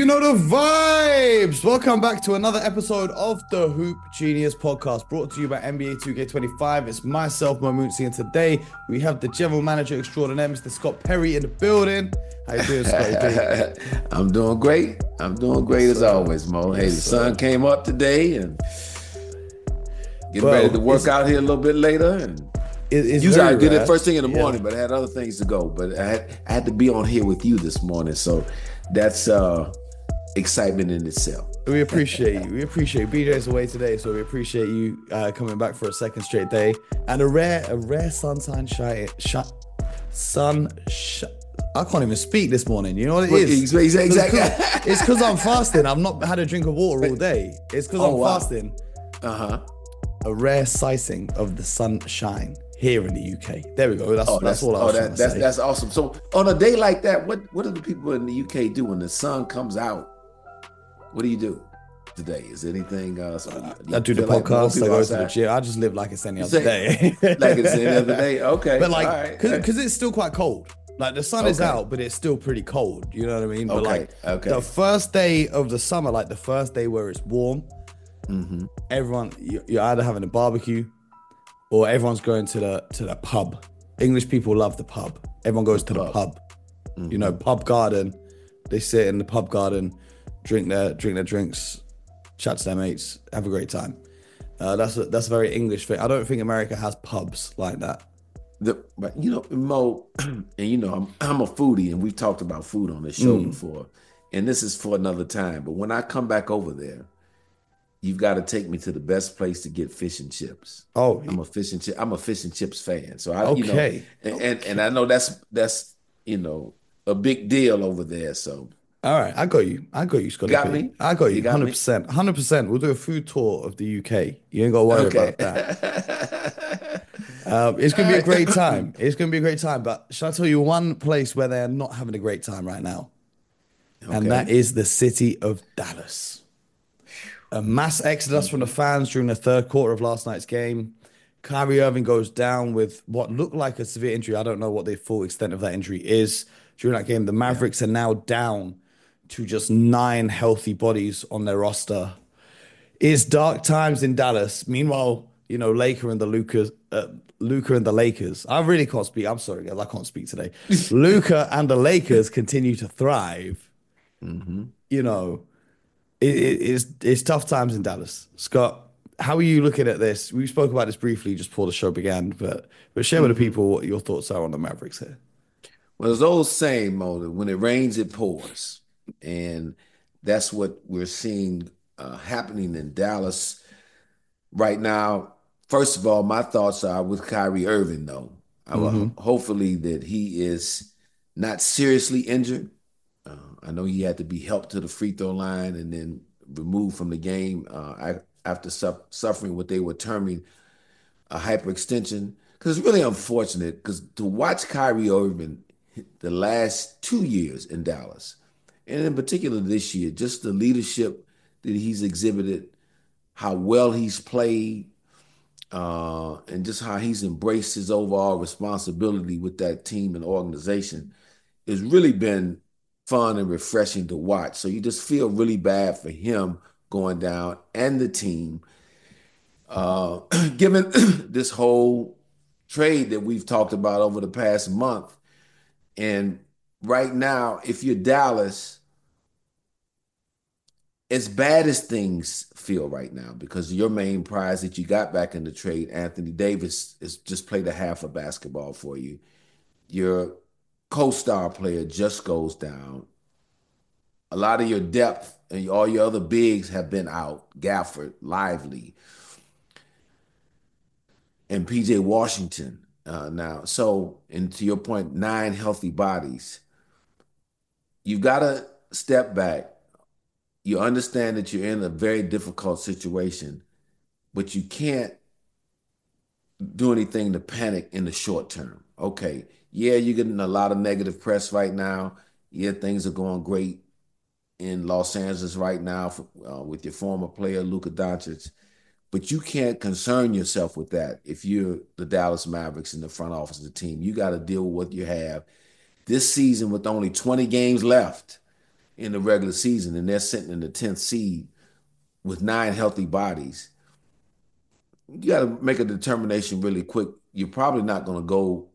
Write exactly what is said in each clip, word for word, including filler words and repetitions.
know the vibes. Welcome back to another episode of the Hoop Genius podcast, brought to you by N B A two K twenty-five. It's myself, Momunsi, and today we have the general manager extraordinaire, Mister Scott Perry, in the building. How you doing, Scott? I'm doing great. I'm doing great as always, Mo. Hey, the sun came up today, and getting well, ready to work out here a little bit later. And it, usually I did it first thing in the morning, yeah. but I had other things to go. But I had, I had to be on here with you this morning, so that's uh, excitement in itself. We appreciate you. We appreciate you. B J's away today, so we appreciate you uh, coming back for a second straight day and a rare, a rare sunshine shy, shy, sun. Sh- I can't even speak this morning. You know what it is? Exactly. It's because I'm fasting. I've not had a drink of water all day. It's because oh, I'm wow. fasting. Uh huh. A rare sighting of the sunshine here in the U K. There we go. That's oh, that's, that's all I was oh, that, that's, say. That's awesome. So on a day like that, what what do the people in the U K do when the sun comes out? What do you do today? Is there anything? Uh, so I do the podcast. Like I go outside? to the gym. I just live like it's any other day. Like it's any other day. Okay. But like, because right. it's still quite cold. Like the sun okay. is out, but it's still pretty cold. You know what I mean? But okay. like okay. the first day of the summer, like the first day where it's warm, mm-hmm. everyone you're either having a barbecue or everyone's going to the to the pub. English people love the pub. Everyone goes to the pub. Mm-hmm. You know, pub garden. They sit in the pub garden, drink their drink their drinks, chat to their mates, have a great time. Uh, that's a, that's a very English thing. I don't think America has pubs like that. The, but you know, Mo, and you know, I'm I'm a foodie, and we've talked about food on this show mm. before, and this is for another time. But when I come back over there, you've got to take me to the best place to get fish and chips. Oh, I'm a fish and chip. I'm a fish and chips fan. So I, okay, you know, and, okay. and and I know that's that's you know a big deal over there. So all right, I got you. I got you, Scotty. You got me. I got you. One hundred percent. one hundred percent. We'll do a food tour of the U K. You ain't got to worry okay. about that. Um, it's going to be a great time. It's going to be a great time. But shall I tell you one place where they're not having a great time right now? Okay. And that is the city of Dallas. A mass exodus from the fans during the third quarter of last night's game. Kyrie Irving goes down with what looked like a severe injury. I don't know what the full extent of that injury is. During that game, the Mavericks yeah. are now down to just nine healthy bodies on their roster. It's dark times in Dallas. Meanwhile, you know, Laker and the Lucas... Uh, Luka and the Lakers. I really can't speak. I'm sorry, guys. I can't speak today. Luka and the Lakers continue to thrive. Mm-hmm. You know, it, it, it's it's tough times in Dallas. Scott, how are you looking at this? We spoke about this briefly just before the show began, but but share mm-hmm. with the people what your thoughts are on the Mavericks here. Well, there's old saying, Mo, that when it rains, it pours, and that's what we're seeing uh, happening in Dallas right now. First of all, my thoughts are with Kyrie Irving, though. I will, mm-hmm. Hopefully that he is not seriously injured. Uh, I know he had to be helped to the free throw line and then removed from the game uh, after su- suffering what they were terming a hyperextension. Because it's really unfortunate, because to watch Kyrie Irving the last two years in Dallas, and in particular this year, just the leadership that he's exhibited, how well he's played, Uh, and just how he's embraced his overall responsibility with that team and organization has really been fun and refreshing to watch. So you just feel really bad for him going down and the team, uh, given this whole trade that we've talked about over the past month. And right now, if you're Dallas, as bad as things feel right now, because your main prize that you got back in the trade, Anthony Davis, has just played a half of basketball for you. Your co-star player just goes down. A lot of your depth and all your other bigs have been out. Gafford, Lively, and P J Washington uh, now. So, and to your point, nine healthy bodies. You've got to step back. You understand that you're in a very difficult situation, but you can't do anything to panic in the short term. Okay, yeah, you're getting a lot of negative press right now. Yeah, things are going great in Los Angeles right now for, uh, with your former player, Luka Doncic, but you can't concern yourself with that if you're the Dallas Mavericks in the front office of the team. You got to deal with what you have. This season, with only twenty games left, in the regular season and they're sitting in the tenth seed with nine healthy bodies, you got to make a determination really quick. You're probably not going to go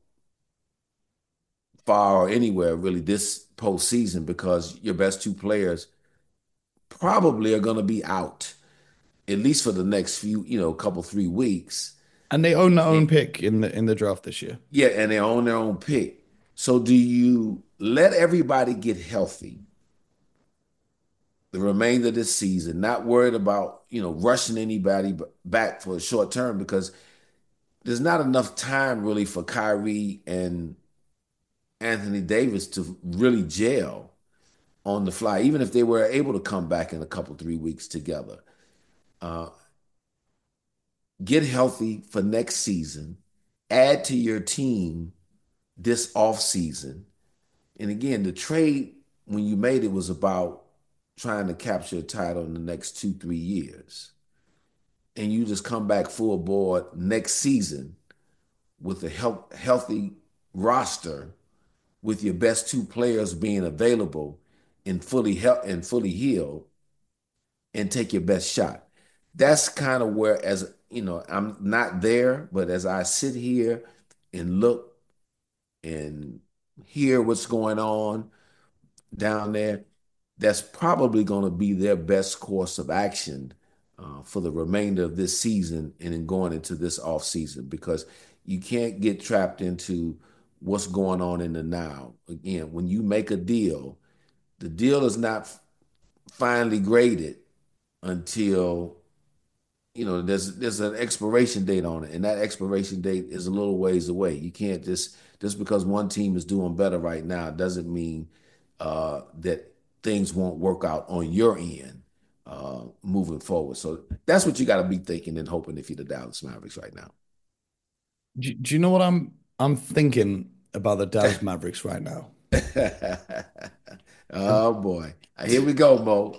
far or anywhere really this postseason because your best two players probably are going to be out at least for the next few, you know, couple three weeks. And they own their And, own pick in the in the draft this year. yeah, and they own their own pick. So do you let everybody get healthy the remainder of this season, not worried about, you know, rushing anybody back for a short term because there's not enough time really for Kyrie and Anthony Davis to really gel on the fly, even if they were able to come back in a couple, three weeks together. Uh, get healthy for next season, add to your team this off season. And again, the trade, when you made it, was about trying to capture a title in the next two, three years. And you just come back full board next season with a health, healthy roster with your best two players being available and fully he- and fully healed and take your best shot. That's kind of where, as you know, I'm not there, but as I sit here and look and hear what's going on down there, that's probably going to be their best course of action uh, for the remainder of this season and then going into this off season because you can't get trapped into what's going on in the now. Again, when you make a deal, the deal is not finally graded until you know there's there's an expiration date on it, and that expiration date is a little ways away. You can't just just because one team is doing better right now doesn't mean uh, that things won't work out on your end uh, moving forward. So that's what you got to be thinking and hoping if you're the Dallas Mavericks right now. Do, do you know what I'm I'm thinking about the Dallas Mavericks right now? Oh boy. Here we go, Mo.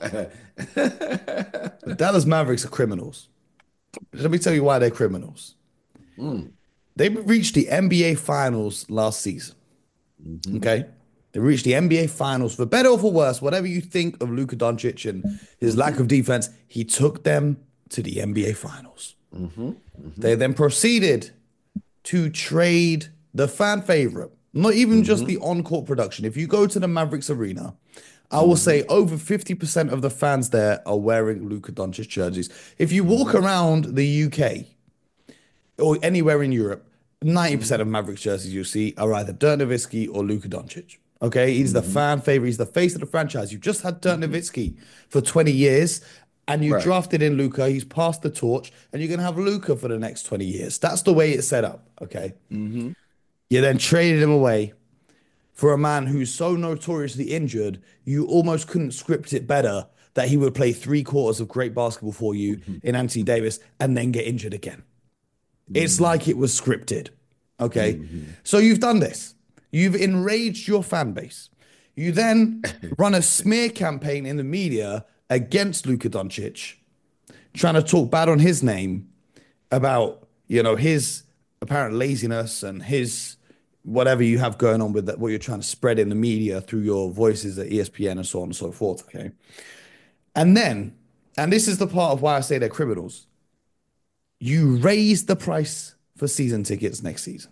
The Dallas Mavericks are criminals. Let me tell you why they're criminals. Mm. They reached the N B A Finals last season. hmm Okay. They reached the N B A Finals for better or for worse, whatever you think of Luka Doncic and his lack of defense, he took them to the N B A Finals. hmm hmm They then proceeded to trade the fan favorite, not even just hmm the on-court production. If you go to the Mavericks arena, I will hmm say over fifty percent of the fans there are wearing Luka Doncic jerseys. If you walk hmm around the U K or anywhere in Europe, ninety percent hmm of Mavericks jerseys you see are either Dirk Nowitzki or Luka Doncic. Okay, he's the hmm fan favorite. He's the face of the franchise. You've just had Dirk hmm Nowitzki for twenty years, and you Right. drafted in Luka. He's passed the torch, and you're gonna have Luka for the next twenty years. That's the way it's set up. Okay, hmm you then traded him away for a man who's so notoriously injured, you almost couldn't script it better that he would play three quarters of great basketball for you hmm in Anthony Davis and then get injured again. It's hmm like it was scripted. Okay. hmm So you've done this. You've enraged your fan base. You then run a smear campaign in the media against Luka Doncic, trying to talk bad on his name about, you know, his apparent laziness and his whatever you have going on with that, what you're trying to spread in the media through your voices at E S P N and so on and so forth. Okay. And then, and this is the part of why I say they're criminals, you raise the price for season tickets next season.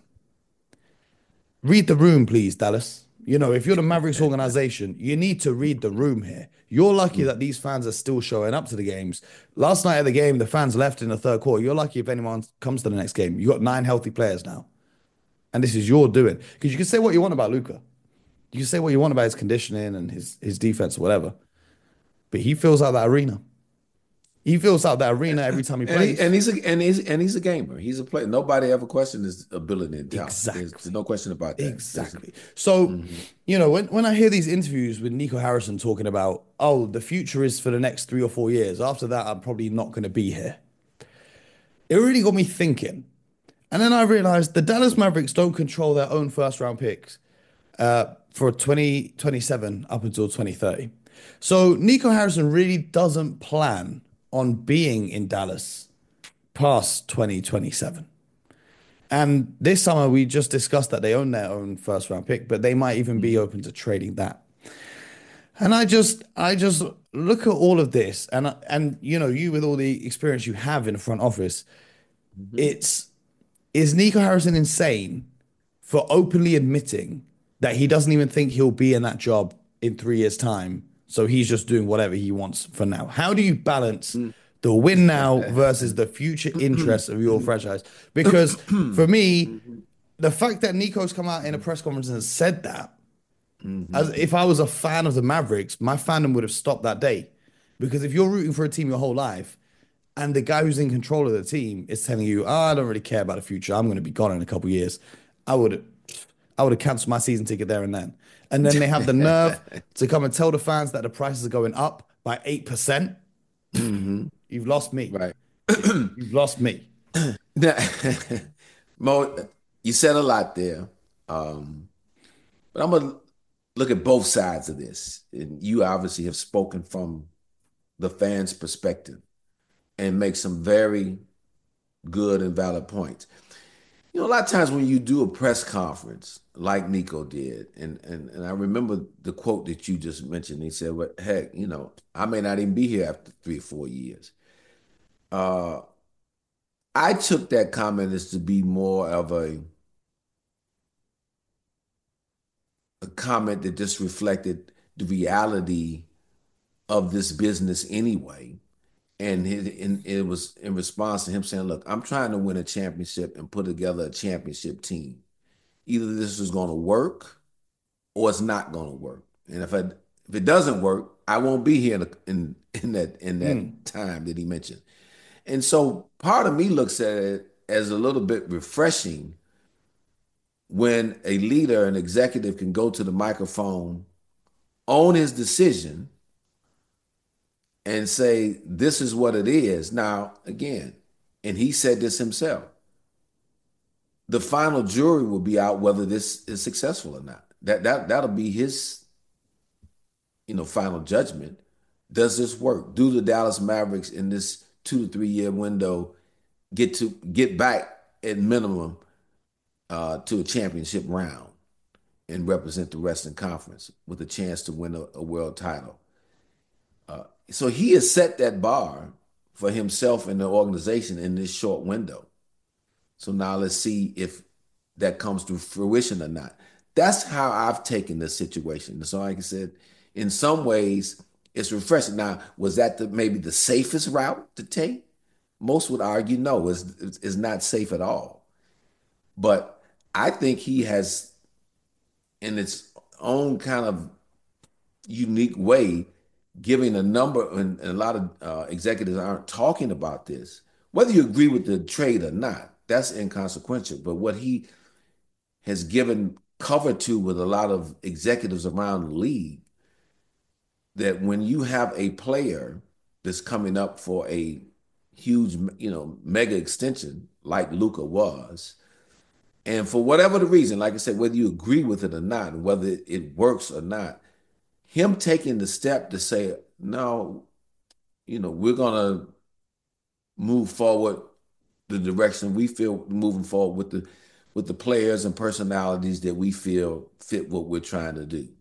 Read the room, please, Dallas. You know, if you're the Mavericks organization, you need to read the room here. You're lucky that these fans are still showing up to the games. Last night at the game, the fans left in the third quarter. You're lucky if anyone comes to the next game. You got nine healthy players now. And this is your doing. Because you can say what you want about Luka. You can say what you want about his conditioning and his, his defense or whatever. But he fills out that arena. He fills out that arena every time he And he, plays. and he's a and he's and he's a gamer. He's a player. Nobody ever questioned his ability and talent. There's, there's Exactly. no question about that. There's, Exactly. So, mhm. you know, when, when I hear these interviews with Nico Harrison talking about, oh, the future is for the next three or four years, after that, I'm probably not going to be here. It really got me thinking. And then I realized the Dallas Mavericks don't control their own first round picks uh, for twenty twenty-seven up until twenty thirty. So Nico Harrison really doesn't plan on being in Dallas past twenty twenty-seven. And this summer, we just discussed that they own their own first round pick, but they might even be Mhm. open to trading that. And I just, I just look at all of this, and and you know, you with all the experience you have in the front office, Mhm. it's is Nico Harrison insane for openly admitting that he doesn't even think he'll be in that job in three years' time. So he's just doing whatever he wants for now. How do you balance Mm. the win now versus the future interests of your franchise? Because for me, Mhm. the fact that Nico's come out in a press conference and said that, as Mhm. if I was a fan of the Mavericks, my fandom would have stopped that day. Because if you're rooting for a team your whole life, and the guy who's in control of the team is telling you, oh, I don't really care about the future. I'm going to be gone in a couple of years. I would I would have cancelled my season ticket there and then. And then they have the nerve to come and tell the fans that the prices are going up by eight percent. Mhm. You've lost me. Right. You've lost me. Now, Mo, you said a lot there, um, but I'm gonna look at both sides of this. And you obviously have spoken from the fans' perspective and make some very good and valid points. You know, a lot of times when you do a press conference like Nico did, and and and I remember the quote that you just mentioned. He said, "Well, heck, you know, I may not even be here after three or four years." Uh, I took that comment as to be more of a, a comment that just reflected the reality of this business anyway. And it, and it was in response to him saying, "Look, I'm trying to win a championship and put together a championship team. Either this is going to work or it's not going to work. And if I, if it doesn't work, I won't be here in, in in that in Mm. that time that he mentioned." And so part of me looks at it as a little bit refreshing when a leader, an executive can go to the microphone, own his decision, and say, "This is what it is." Now, again, and he said this himself, the final jury will be out whether this is successful or not. That that that'll be his, you know, final judgment. Does this work? Do the Dallas Mavericks in this two to three year window get to get back at minimum uh, to a championship round and represent the Western Conference with a chance to win a, a world title? Uh, so he has set that bar for himself and the organization in this short window. So now let's see if that comes to fruition or not. That's how I've taken this situation. So, like I said, in some ways, it's refreshing. Now, was that the, maybe the safest route to take? Most would argue no, it's, it's not safe at all. But I think he has, in its own kind of unique way, giving a number, and, and a lot of uh, executives aren't talking about this. Whether you agree with the trade or not, that's inconsequential. But what he has given cover to with a lot of executives around the league, that when you have a player that's coming up for a huge, you know, mega extension like Luka was, and for whatever the reason, like I said, whether you agree with it or not, and whether it works or not, him taking the step to say, no, you know, we're gonna move forward the direction we feel moving forward with the with the players and personalities that we feel fit what we're trying to do.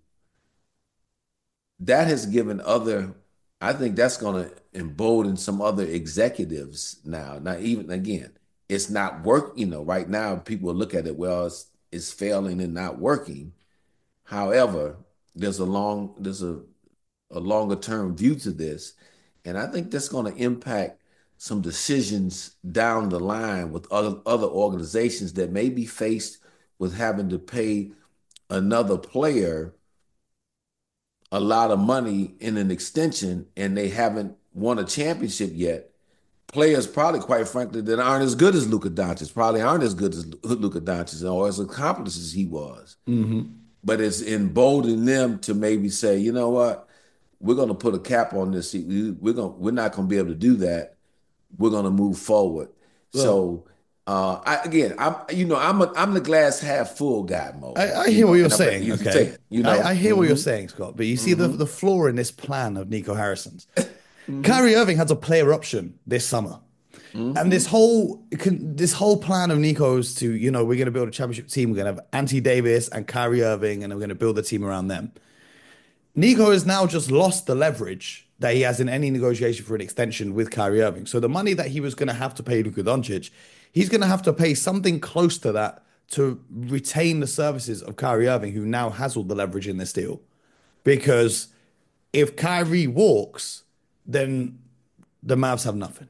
That has given other, I think that's going to embolden some other executives now. Now, even again, it's not work, you know, right now people look at it, well, it's, it's failing and not working. However, there's a long, there's a, a longer term view to this. And I think that's going to impact some decisions down the line with other, other organizations that may be faced with having to pay another player a lot of money in an extension and they haven't won a championship yet. Players probably, quite frankly, that aren't as good as Luka Doncic, probably aren't as good as Luka Doncic or as accomplished as he was. Hmm. But it's emboldened them to maybe say, you know what, we're going to put a cap on this. We're going, we're not going to be able to do that. We're going to move forward. Well, So, uh, I, again, I'm, you know, I'm a, I'm the glass half full guy, Mo. I, I You hear what know, you're and I'm ready saying. you to Okay, say, you I, know, I hear what you're mm-hmm, saying, Scott. But you see the mm-hmm, the flaw in this plan of Nico Harrison's. mm-hmm, Kyrie Irving has a player option this summer. And mm-hmm. this whole this whole plan of Nico's to, you know, we're going to build a championship team. We're going to have Anthony Davis and Kyrie Irving, and we're going to build a team around them. Nico has now just lost the leverage that he has in any negotiation for an extension with Kyrie Irving. So the money that he was going to have to pay Luka Doncic, he's going to have to pay something close to that to retain the services of Kyrie Irving, who now has all the leverage in this deal. Because if Kyrie walks, then the Mavs have nothing.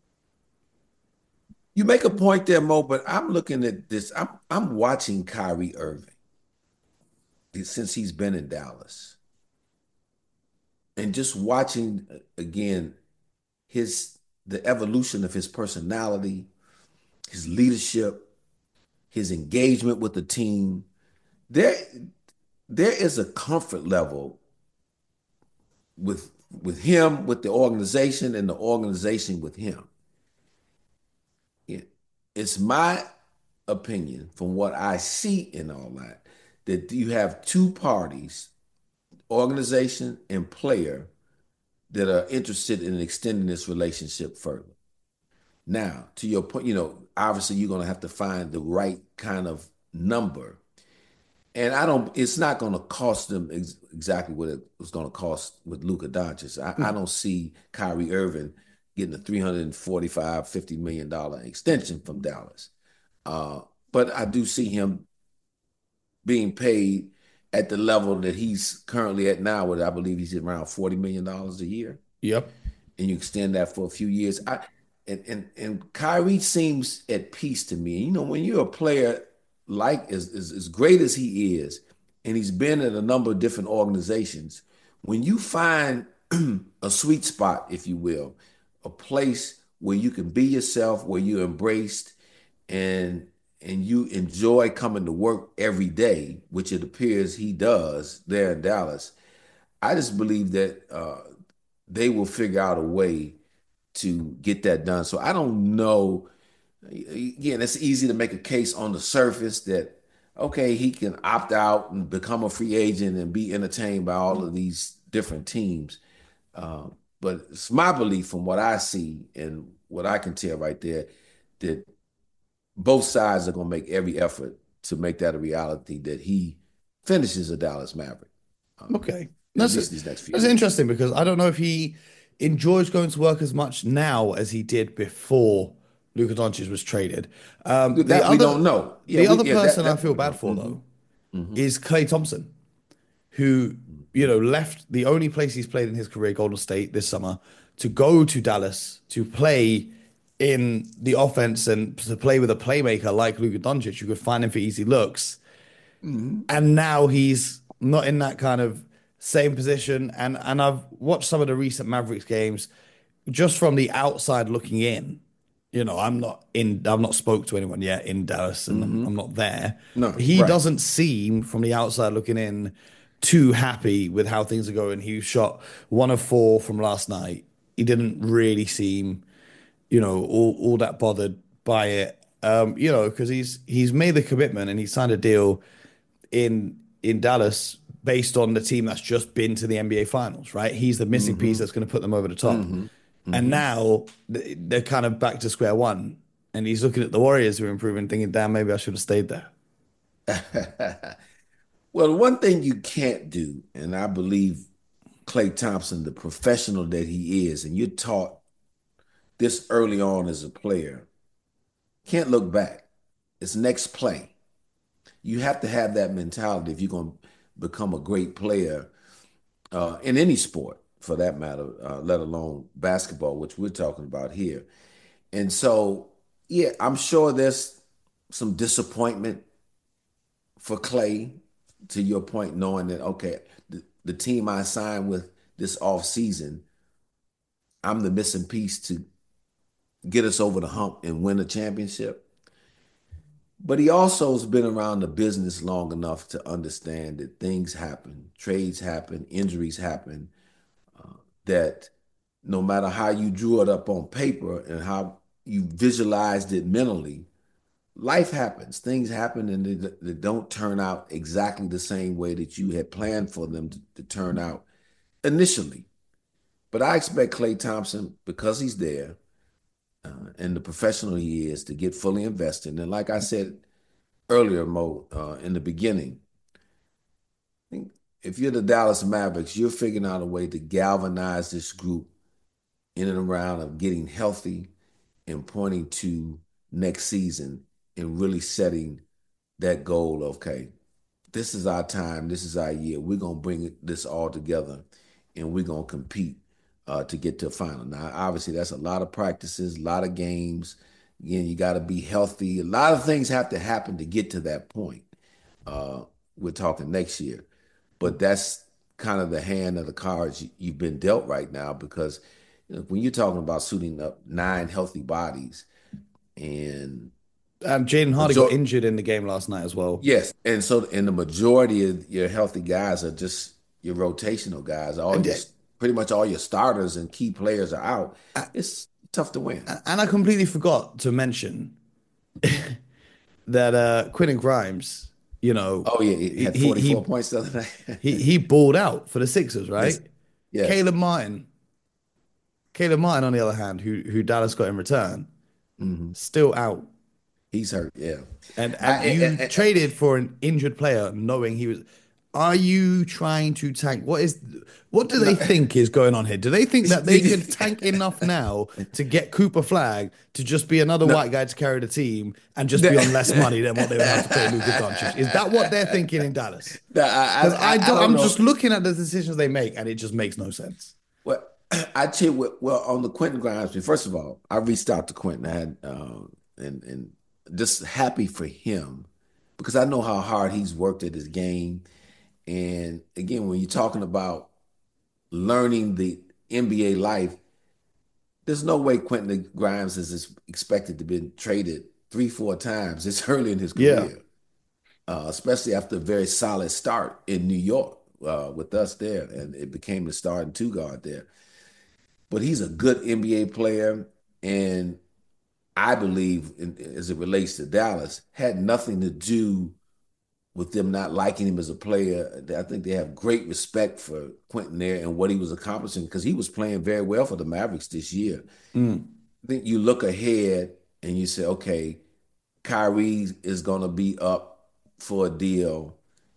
You make a point there, Mo, but I'm looking at this. I'm I'm watching Kyrie Irving since he's been in Dallas, and just watching uh, again his the evolution of his personality, his leadership, his engagement with the team. There, there is a comfort level with with him, with the organization, and the organization with him. It, it's my opinion, from what I see in all that, that you have two parties, organization and player, that are interested in extending this relationship further. Now, to your point, you know, obviously you're going to have to find the right kind of number. And I don't, it's not going to cost them ex- exactly what it was going to cost with Luka Doncic. I, I don't see Kyrie Irving getting a three hundred forty-five, fifty million dollar extension from Dallas. Uh, but I do see him being paid at the level that he's currently at now, where I believe he's around forty million dollars a year. Yep. And you extend that for a few years. I and and and Kyrie seems at peace to me. You know, when you're a player like as, as as great as he is, and he's been at a number of different organizations, when you find a sweet spot, if you will, a place where you can be yourself, where you're embraced, and and you enjoy coming to work every day, which it appears he does there in Dallas. I just believe that uh, they will figure out a way to get that done. So I don't know. Again, it's easy to make a case on the surface that, okay, he can opt out and become a free agent and be entertained by all of these different teams. Uh, but it's my belief, from what I see and what I can tell right there, that both sides are going to make every effort to make that a reality, that he finishes a Dallas Maverick, um, Okay. at That's least these next few that's years. interesting because I don't know if he enjoys going to work as much now as he did before Luka Doncic was traded. Um, the That we other don't know. Yeah, the we other yeah that person I that we feel don't bad know. for Mm-hmm. though Mm-hmm. is Klay Thompson, who, you Mm-hmm. know, left the only place he's played in his career, Golden State, this summer, to go to Dallas to play in the offense and to play with a playmaker like Luka Doncic. You could find him for easy looks. Mm-hmm. And now he's not in that kind of same position. And and I've watched some of the recent Mavericks games just from the outside looking in. You know, I'm not in, I've not spoke to anyone yet in Dallas and I'm, Mm-hmm. I'm not there. No, He right. doesn't seem from the outside looking in too happy with how things are going. He shot one of four from last night. He didn't really seem, you know, all, all that bothered by it. Um, you know, because he's he's made the commitment and he signed a deal in in Dallas based on the team that's just been to the N B A Finals, right? He's the missing piece Mm-hmm. that's going to put them over the top. Mm-hmm. And Mm-hmm. now they're kind of back to square one. And he's looking at the Warriors who are improving, thinking, damn, maybe I should have stayed there. Well, one thing you can't do, and I believe Klay Thompson, the professional that he is, and you're taught this early on as a player, can't look back. It's next play. You have to have that mentality if you're going to become a great player uh, in any sport, for that matter, uh, let alone basketball, which we're talking about here. And so, yeah, I'm sure there's some disappointment for Klay, to your point, knowing that, okay, the, the team I signed with this off season, I'm the missing piece to get us over the hump and win a championship. But he also has been around the business long enough to understand that things happen, trades happen, injuries happen, that no matter how you drew it up on paper and how you visualized it mentally, life happens. Things happen and they, they don't turn out exactly the same way that you had planned for them to, to turn out initially. But I expect Klay Thompson, because he's there uh, and the professional he is, to get fully invested. And like I said earlier, Mo, uh, in the beginning, if you're the Dallas Mavericks, you're figuring out a way to galvanize this group in and around of getting healthy and pointing to next season and really setting that goal of, okay, this is our time, this is our year. We're gonna bring this all together and we're gonna compete uh, to get to a final. Now, obviously, that's a lot of practices, a lot of games. Again, you got to be healthy. A lot of things have to happen to get to that point. Uh, we're talking next year, but that's kind of the hand of the cards you, have been dealt right now because you know, when you're talking about suiting up nine healthy bodies and Um, Jaden Hardy got injured in the game last night as well. Yes, and so and the majority of your healthy guys are just your rotational guys. All your pretty much all your starters and key players are out. It's tough to win. And I completely forgot to mention that uh Quentin Grimes, you know, oh yeah, he had forty-four he, points the other night. he he balled out for the Sixers, right? Yes. Yes. Caleb Martin, Caleb Martin, on the other hand, who who Dallas got in return, mm-hmm. still out. He's hurt, yeah. And, and I, you and, and, traded for an injured player, knowing he was. Are you trying to tank? What is? What do they no. think is going on here? Do they think that they can tank enough now to get Cooper Flagg to just be another no. white guy to carry the team and just be on less money than what they would have to pay Luka Doncic? Is that what they're thinking in Dallas? Because no, I, I, I, don't. I don't I'm know. just looking at the decisions they make, and it just makes no sense. Well, I tell you, well, on the Quentin Grimes, first of all, I reached out to Quentin. I had uh, and and. just happy for him because I know how hard he's worked at his game. And again, when you're talking about learning the N B A life, there's no way Quentin Grimes is expected to be traded three, four times this early in his career, yeah. uh, especially after a very solid start in New York uh, with us there. And it became the starting two guard there. But he's a good N B A player. And I believe, in, as it relates to Dallas, had nothing to do with them not liking him as a player. I think they have great respect for Quentin there and what he was accomplishing because he was playing very well for the Mavericks this year. Mm. I think you look ahead and you say, okay, Kyrie is going to be up for a deal,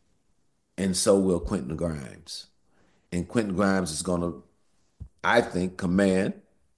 and so will Quentin Grimes. And Quentin Grimes is going to, I think, command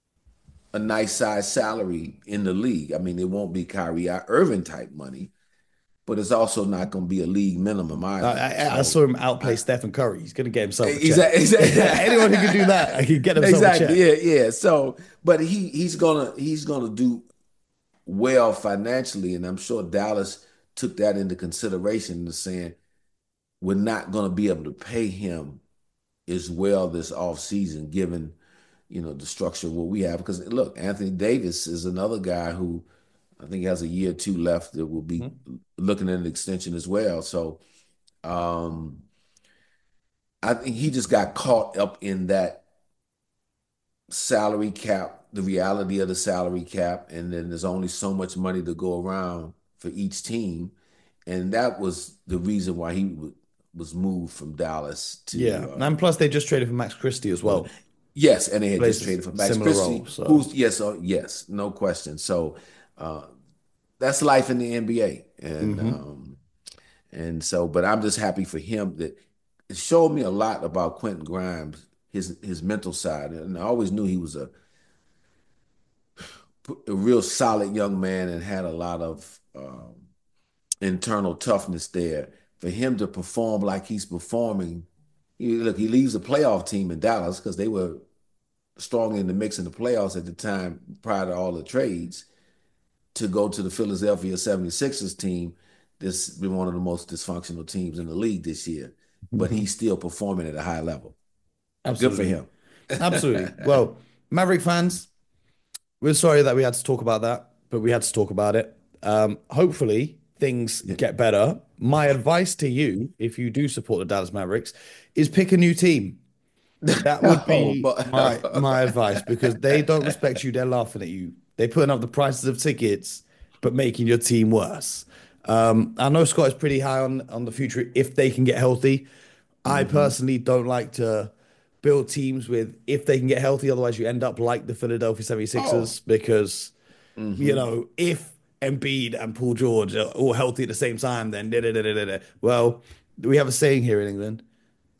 a nice size salary in the league. I mean, it won't be Kyrie Irving type money, but it's also not going to be a league minimum either. I, I, so, I saw him outplay I, Stephen Curry. He's going to get himself a check. Exactly. exactly. Anyone who can do that, he can get himself exactly, a check. Yeah, yeah. So, but he he's gonna he's gonna do well financially, and I'm sure Dallas took that into consideration in saying we're not going to be able to pay him as well this offseason, given you know, the structure of what we have. Because look, Anthony Davis is another guy who I think has a year or two left that will be mm-hmm. looking at an extension as well. So um, I think he just got caught up in that salary cap, the reality of the salary cap, and then there's only so much money to go around for each team. And that was the reason why he w- was moved from Dallas to yeah. Uh, and plus they just traded for Max Christie as well. Yes, and they had just traded for Max Christie, role, so. who's yes, uh, yes, no question. So uh, that's life in the N B A, and mm-hmm. um, and so, but I'm just happy for him that it showed me a lot about Quentin Grimes, his his mental side, and I always knew he was a a real solid young man and had a lot of um, internal toughness there. For him to perform like he's performing. Look, he leaves a playoff team in Dallas because they were strong in the mix in the playoffs at the time prior to all the trades to go to the Philadelphia seventy-sixers team. This has been one of the most dysfunctional teams in the league this year, but mm-hmm. he's still performing at a high level. Absolutely. Good for him. Absolutely. Well, Maverick fans, we're sorry that we had to talk about that, but we had to talk about it. Um, hopefully things get better. My advice to you, if you do support the Dallas Mavericks, is pick a new team. That would be oh, but... my, my advice because they don't respect you. They're laughing at you. They're putting up the prices of tickets, but making your team worse. Um, I know Scott is pretty high on, on the future if they can get healthy. Mm-hmm. I personally don't like to build teams with if they can get healthy. Otherwise, you end up like the Philadelphia seventy-sixers oh. because, mm-hmm. you know, if Embiid and Paul George are all healthy at the same time, then da, da, da, da, da. Well, we have a saying here in England.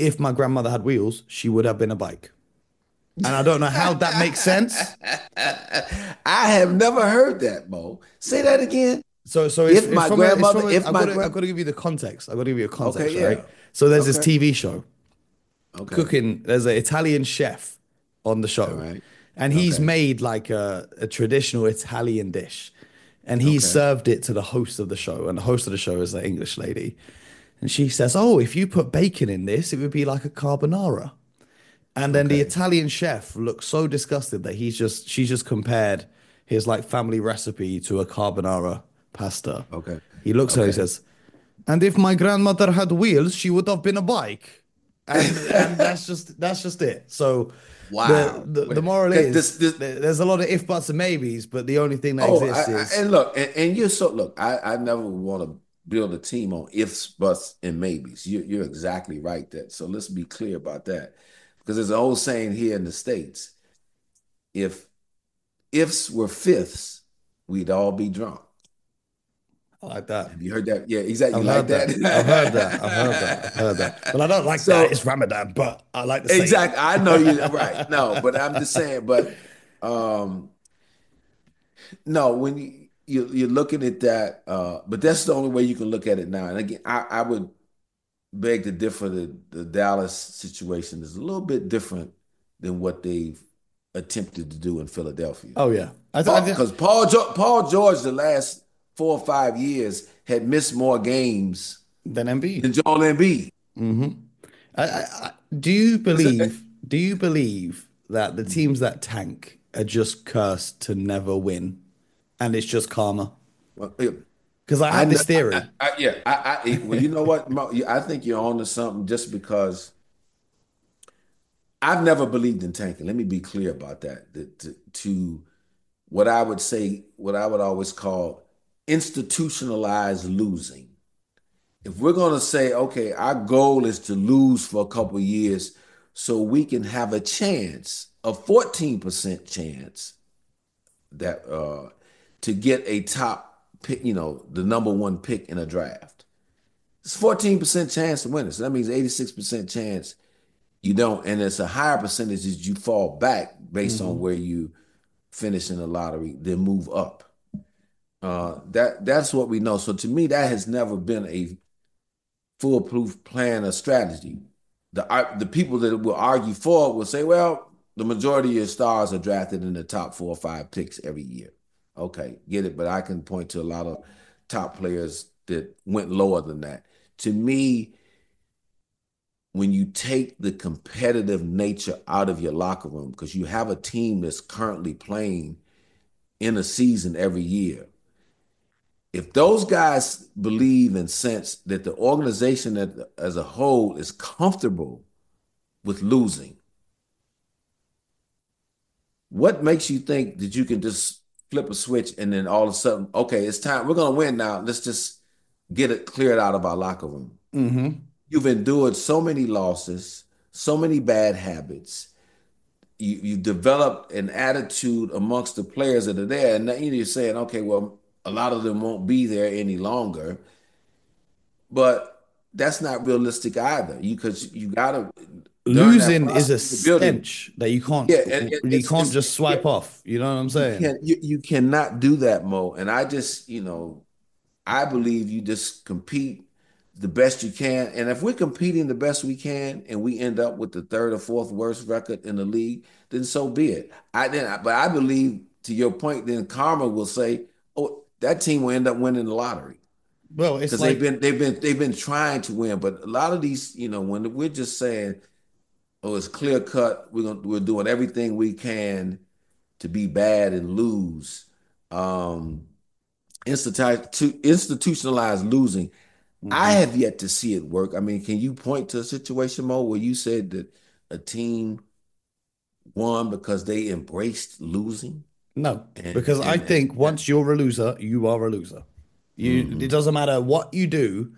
if my grandmother had wheels, she would have been a bike. And I don't know how that makes sense. I have never heard that, Mo. Say that again. So, so it's If it's my from a, it's grandmother, from a, if I've my got to, I've grand, got to give you the context. I've got to give you a context, okay, right? yeah, So there's this okay, T V show okay, cooking. There's an Italian chef on the all show, right, and he's okay, made like a, a traditional Italian dish, and he okay, served it to the host of the show, and the host of the show is an English lady, and she says, "Oh, if you put bacon in this, it would be like a carbonara." And then the okay, Italian chef looks so disgusted that he's just she's just compared his like family recipe to a carbonara pasta. okay, He looks at her and he okay. says, "And if my grandmother had wheels, she would have been a bike." And and that's just that's just it. So the Wow. the, the Wait, moral that is this this there- there's a lot of if buts and maybes, but the only thing that oh, I, exists I, is and look, and, and you're so look. I I never want to build a team on ifs, buts, and maybes. You you're exactly right. That so let's be clear about that, because there's an old saying here in the States: if ifs were fifths, we'd all be drunk. I like that. Have you heard that? Yeah, exactly. I've You like heard that. I've heard that. I've heard that. I've heard that? that. But I don't like that. So It's Ramadan, but I like to say it. exactly, I know you right. No, but I'm just saying. But um, no, when you, you you're looking at that, uh, but that's the only way you can look at it now. And again, I, I would beg to differ. The, the Dallas situation is a little bit different than what they've attempted to do in Philadelphia. Oh yeah. I, th- I th- Because Paul Paul, Paul George, the last four or five years, had missed more games Then Embiid. than Joel Embiid. hmm I, I, I, do you believe? Do you believe that the teams that tank are just cursed to never win, and it's just karma? Well, yeah, Because I I, have kn- this I, I, theory. I- yeah, I, I, well, you know what, Mo, I think you're on to something just because I've never believed in tanking. Let me be clear about that. That to, to what I would say, what I would always call institutionalized losing. If we're going to say, okay, our goal is to lose for a couple of years so we can have a chance, a fourteen percent chance that uh, to get a top pick, you know, the number one pick in a draft. It's fourteen percent chance to win it. So that means eighty-six percent chance you don't. And it's a higher percentage that you fall back based on hmm where you finish in the lottery, then move up. Uh, that that's what we know. So to me, that has never been a foolproof plan or strategy. The the people that will argue for it will say, well, the majority of your stars are drafted in the top four or five picks every year. Okay, get it, but I can point to a lot of top players that went lower than that. To me, when you take the competitive nature out of your locker room, because you have a team that's currently playing in a season every year, if those guys believe and sense that the organization that, as a whole is comfortable with losing, what makes you think that you can just flip a switch and then all of a sudden, okay, it's time, we're going to win now. Let's just get it cleared out of our locker room. hmm You've endured so many losses, so many bad habits. You, you've developed an attitude amongst the players that are there. And you're saying, okay, well, a lot of them won't be there any longer. But that's not realistic either. You because you gotta during that Losing is a process of building. stench that you can't Yeah, and it, you it's can't it's just yeah, swipe off. You know what I'm you saying? can't you, you cannot do that, Mo. And I just, you know, I believe you just compete the best you can. And if we're competing the best we can and we end up with the third or fourth worst record in the league, then so be it. I then but I believe to your point, then karma will say, oh, that team will end up winning the lottery. Well, it's Because they've like been they've been they've been trying to win, but a lot of these, you know, when we're just saying, "Oh, it's clear cut," we're gonna we're doing everything we can to be bad and lose. Um, institu- institutionalized losing. I Mhm. have yet to see it work. I mean, can you point to a situation, Mo, where you said that a team won because they embraced losing No, and because I and and, think once you're a loser, you are a loser. You it mhm, doesn't matter what you do,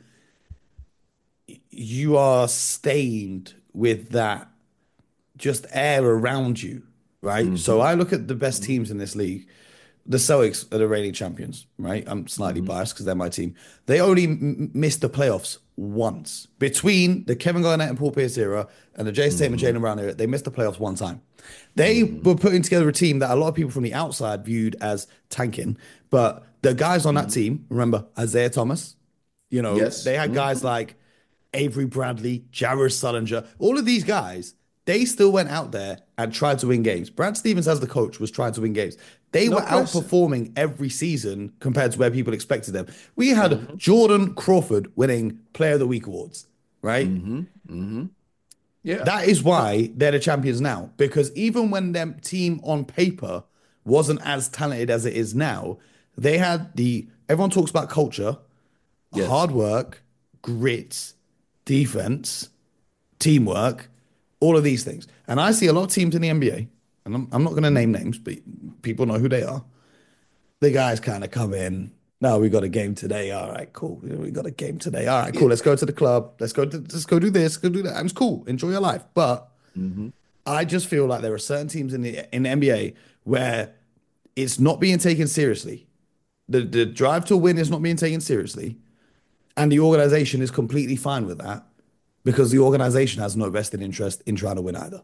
you are stained with that just air around you, right? So mhm, I look at the best mhm, teams in this league. the Celtics are the reigning champions, right? I'm slightly Hmm. biased because they're my team. They only m- missed the playoffs once between the Kevin Garnett and Paul Pierce era and the Jason Tatum and Hmm. Jaylen Brown era. They missed the playoffs one time. They Hmm. were putting together a team that a lot of people from the outside viewed as tanking, but the guys on that Hmm. team, remember Isaiah Thomas, you know, Yes. they had Hmm. guys like Avery Bradley, Jared Sullinger, all of these guys, they still went out there and tried to win games. Brad Stevens, as the coach, was trying to win games. They No were question. outperforming every season compared to where people expected them. We had Hmm. Jordan Crawford winning Player of the Week awards, right? Hmm. Hmm. Yeah. That is No. why they're the champions now. Because even when their team on paper wasn't as talented as it is now, they had the everyone talks about culture, Yes. hard work, grit, defense, teamwork, all of these things. And I see a lot of teams in the N B A, and I'm, I'm not going to name names, but people know who they are. The guys kind of come in. No, we got a game today. All right, cool. We got a game today. All right, Yeah. cool. Let's go to the club. Let's go. To, let's go do this. Go do that. And it's cool. Enjoy your life. But Hmm. I just feel like there are certain teams in the in the N B A where it's not being taken seriously. The the drive to win is not being taken seriously, and the organization is completely fine with that because the organization has no vested interest in trying to win either.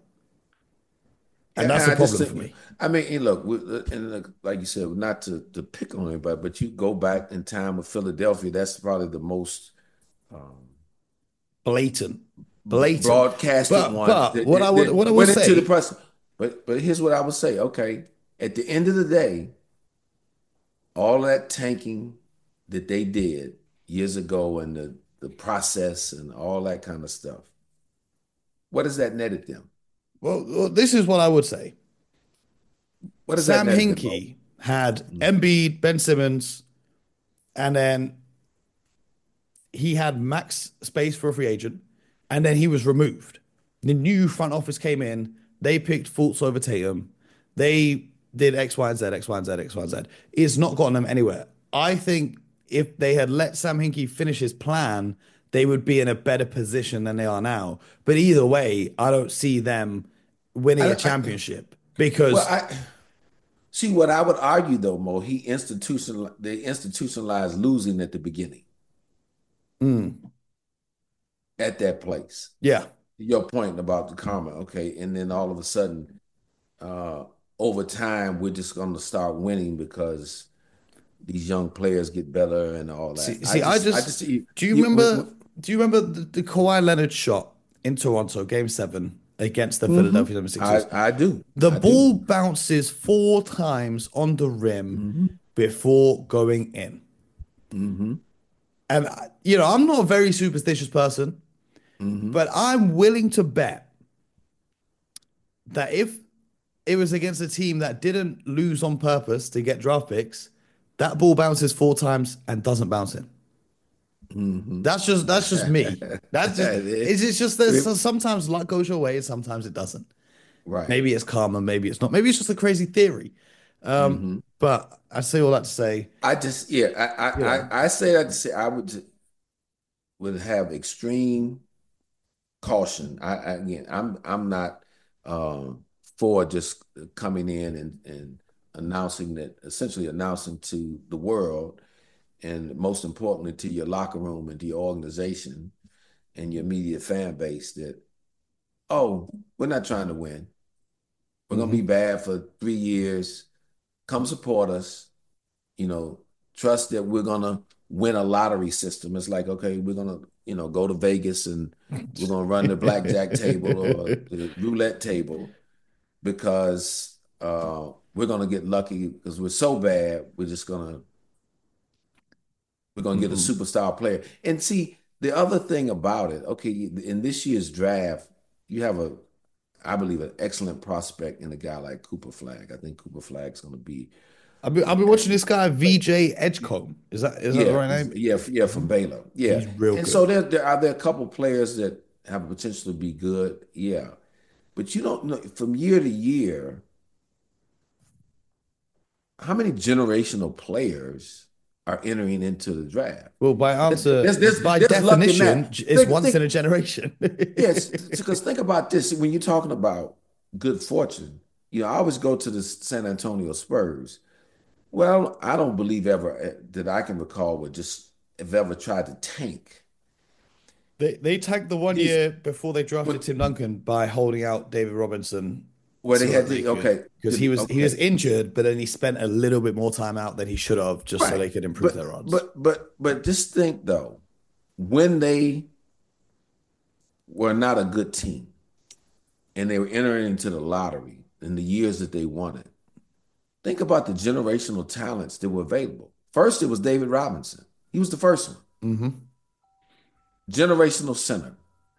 And Yeah, that's and a I just problem for think, me. I mean, and look, we- uh, and look, like you said, not to to pick on anybody, but you go back in time with Philadelphia, that's probably the most um, Blatant. Blatant. broadcasted But one but that, what I that, would that what I would went into the say, press. But but here's what I would say. Okay, at the end of the day, all that tanking that they did years ago and the the process and all that kind of stuff, what does that netted them? well, well, this is what I would say. What does that Sam netted them, Mo? Hinkie had Mhm. Embiid, Ben Simmons, and then he had max space for a free agent, and then he was removed. The new front office came in. They picked Fultz over Tatum. They did X, Y, and Z, X, Y, and Z, X, Y, and Z. It's not gotten them anywhere. I think if they had let Sam Hinkie finish his plan, they would be in a better position than they are now. But either way, I don't see them I, winning a I, championship well, because I see what I would argue though, Mo. He institutional they institutionalized losing at the beginning mm, at that place. yeah. Your point about the karma, okay, and then all of a sudden, uh, over time, we're just going to start winning because these young players get better and all that. See, I see, I just, I just just see do you you. remember? Do you remember the, the Kawhi Leonard shot in Toronto, Game Seven against the Hmm. Philadelphia I, seventy-sixers? I do, The I do. ball bounces four times on the rim Hmm. before going in, Hmm. and I- you know I'm not a very superstitious person, Hmm. but I'm willing to bet that if it was against a team that didn't lose on purpose to get draft picks, that ball bounces four times and doesn't bounce in. Hmm. That's just that's just me. That's just it's, it's just that so- sometimes luck goes your way and sometimes it doesn't. Right. Maybe it's karma, maybe it's not. Maybe it's just a crazy theory. Um, Hmm. but I say all that to say, I just, yeah, you I, I, know, I, I say that to say I would would have extreme caution. I, I again, I'm I'm not um, for just coming in and and announcing that, essentially announcing to the world, and most importantly to your locker room and to your organization and your immediate fan base that, oh, we're not trying to win. We're gonna be mhm, bad for three years. Come support us. You know, trust that we're gonna win a lottery system. It's like, okay, we're gonna, you know, go to Vegas and we're gonna run the blackjack table or the roulette table because uh, we're gonna get lucky because we're so bad. We're just gonna we're gonna get a mhm. superstar player. And see, the other thing about it, okay, in this year's draft, you have a, I believe, an excellent prospect in a guy like Cooper Flag. I think Cooper Flag's gonna be I've been I've an been watching this excellent. guy V J Edgecombe. Is that is that the Yeah, right he's, name? yeah, yeah, from Baylor. Yeah. He's real And so good. there, there are there a couple players that have the potential to be good. Yeah. But you don't know from year to year how many generational players are entering into the draft. Well, by answer, There's there's by there's luck in definition, that. it's Think once think in a generation. yes, because think about this when you're talking about good fortune. You know, I always go to the San Antonio Spurs. Well, I don't believe ever uh, that I can recall would just have ever tried to tank. They they tanked the one These, year before they drafted but Tim Duncan by holding out David Robinson where they so had that they to, could, okay, because he the- was he was okay, injured, but then he spent a little bit more time out than he should have just so right. they could improve But their odds. but but but just think though, when they were not a good team and they were entering into the lottery in the years that they won it, think about the generational talents that were available. First, it was David Robinson. He was the first one. Hmm. Generational center.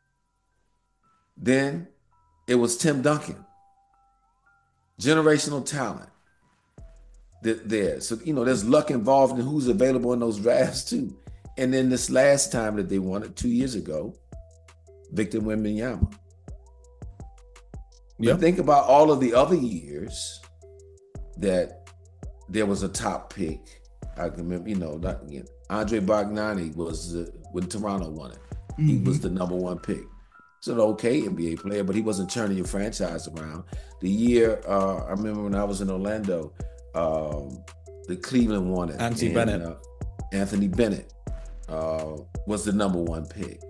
Then it was Tim Duncan. Generational talent. That there. So, you know, there's luck involved in who's available in those drafts too. And then this last time that they won it two years ago, Victor Wembanyama. Yeah. But think about all of the other years that there was a top pick. I can remember, you know, not, again, Andre Bognani was uh, when Toronto won it. Mm-hmm. He was the number one pick. He's an okay N B A player, but he wasn't turning your franchise around. The year uh, I remember when I was in Orlando, um, the Cleveland won it. Anthony and, Bennett. Uh, Anthony Bennett uh, was the number one pick.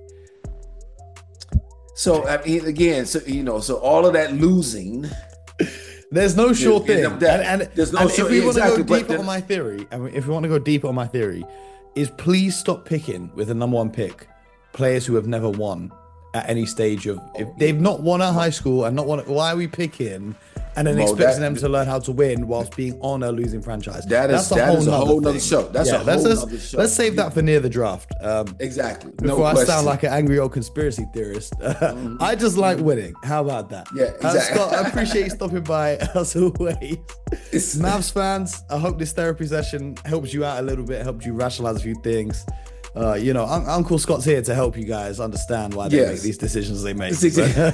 So I mean, again, so you know, so all of that losing. There's no sure you, you thing. know, that, and and, there's no and sure, if we want exactly, to go deeper then, on my theory, and if we want to go deeper on my theory, is please stop picking with the number one pick players who have never won at any stage of. If they've not won at high school and not won, why are we picking and then Mo, expecting that, them to learn how to win whilst being on a losing franchise? That is that's a that whole is a whole nother thing. show. That's yeah, a whole let's, nother show. Let's save that for near the draft. Um, exactly. Before no I question. sound like an angry old conspiracy theorist, mm-hmm. I just like winning. How about that? Yeah, exactly. Uh, Scott, I appreciate you stopping by as always. It's Mavs fans, I hope this therapy session helps you out a little bit, helped you rationalize a few things. Uh, you know, Un- Uncle Scott's here to help you guys understand why they yes. make these decisions they make. Exactly.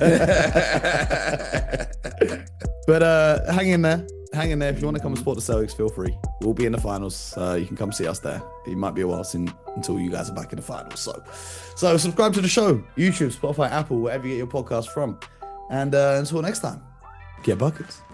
But uh, hang in there. Hang in there. If you want to come and support the Celtics, feel free. We'll be in the finals. Uh, you can come see us there. It might be a while since, until you guys are back in the finals. So, so subscribe to the show. YouTube, Spotify, Apple, wherever you get your podcast from. And uh, until next time, get buckets.